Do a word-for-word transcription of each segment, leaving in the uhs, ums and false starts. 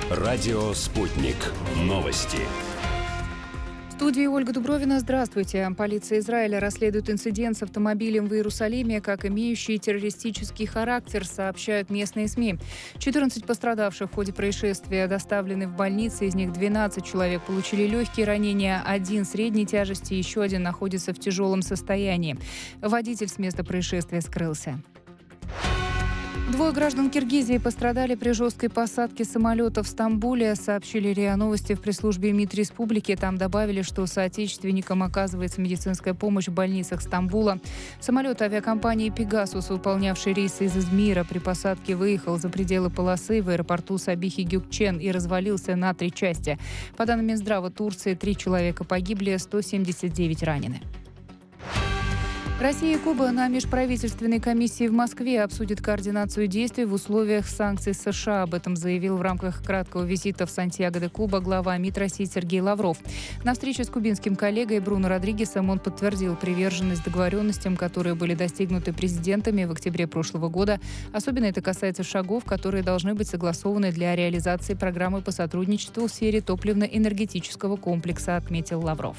Радио «Спутник». Новости. В студии Ольга Дубровина. Здравствуйте. Полиция Израиля расследует инцидент с автомобилем в Иерусалиме как имеющий террористический характер, сообщают местные СМИ. четырнадцать пострадавших в ходе происшествия доставлены в больницы, из них двенадцать человек получили легкие ранения, один средней тяжести, еще один находится в тяжелом состоянии. Водитель с места происшествия скрылся. Двое граждан Киргизии пострадали при жесткой посадке самолета в Стамбуле, сообщили РИА Новости в пресс-службе МИД республики. Там добавили, что соотечественникам оказывается медицинская помощь в больницах Стамбула. Самолет авиакомпании «Пегасус», выполнявший рейсы из Измира, при посадке выехал за пределы полосы в аэропорту Сабихи Гюкчен и развалился на три части. По данным Минздрава Турции, три человека погибли, сто семьдесят девять ранены. Россия и Куба на межправительственной комиссии в Москве обсудят координацию действий в условиях санкций США. Об этом заявил в рамках краткого визита в Сантьяго-де-Куба глава МИД России Сергей Лавров. На встрече с кубинским коллегой Бруно Родригесом он подтвердил приверженность договоренностям, которые были достигнуты президентами в октябре прошлого года. Особенно это касается шагов, которые должны быть согласованы для реализации программы по сотрудничеству в сфере топливно-энергетического комплекса, отметил Лавров.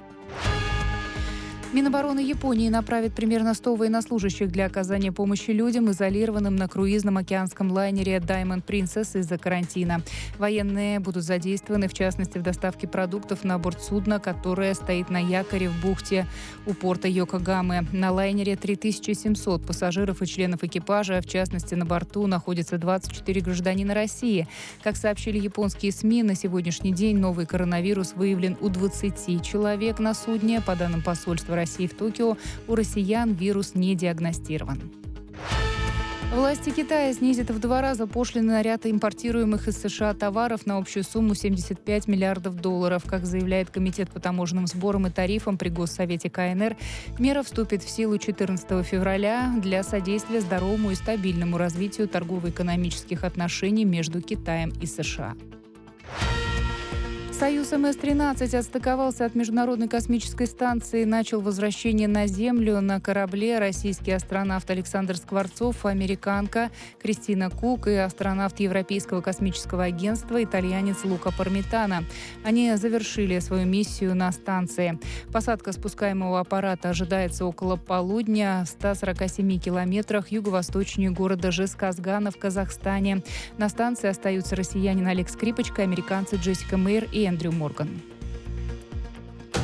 Минобороны Японии направит примерно сто военнослужащих для оказания помощи людям, изолированным на круизном океанском лайнере Diamond Princess из-за карантина. Военные будут задействованы, в частности, в доставке продуктов на борт судна, которое стоит на якоре в бухте у порта Йокогамы. На лайнере три тысячи семьсот пассажиров и членов экипажа, в частности, на борту находится двадцать четыре гражданина России. Как сообщили японские СМИ, на сегодняшний день новый коронавирус выявлен у двадцати человек на судне. По данным посольства России в Токио, у россиян вирус не диагностирован. Власти Китая снизят в два раза пошлины на ряд импортируемых из США товаров на общую сумму семьдесят пять миллиардов долларов. Как заявляет Комитет по таможенным сборам и тарифам при Госсовете КНР, мера вступит в силу четырнадцатого февраля для содействия здоровому и стабильному развитию торгово-экономических отношений между Китаем и США. Союз эм эс тринадцать отстыковался от Международной космической станции и начал возвращение на Землю. На корабле российский астронавт Александр Скворцов, американка Кристина Кук и астронавт Европейского космического агентства итальянец Лука Пармитано. Они завершили свою миссию на станции. Посадка спускаемого аппарата ожидается около полудня в ста сорока семи километрах юго-восточнее города Жезказгана в Казахстане. На станции остаются россиянин Олег Скрипочка, американцы Джессика Мейер и Эндрю Морган.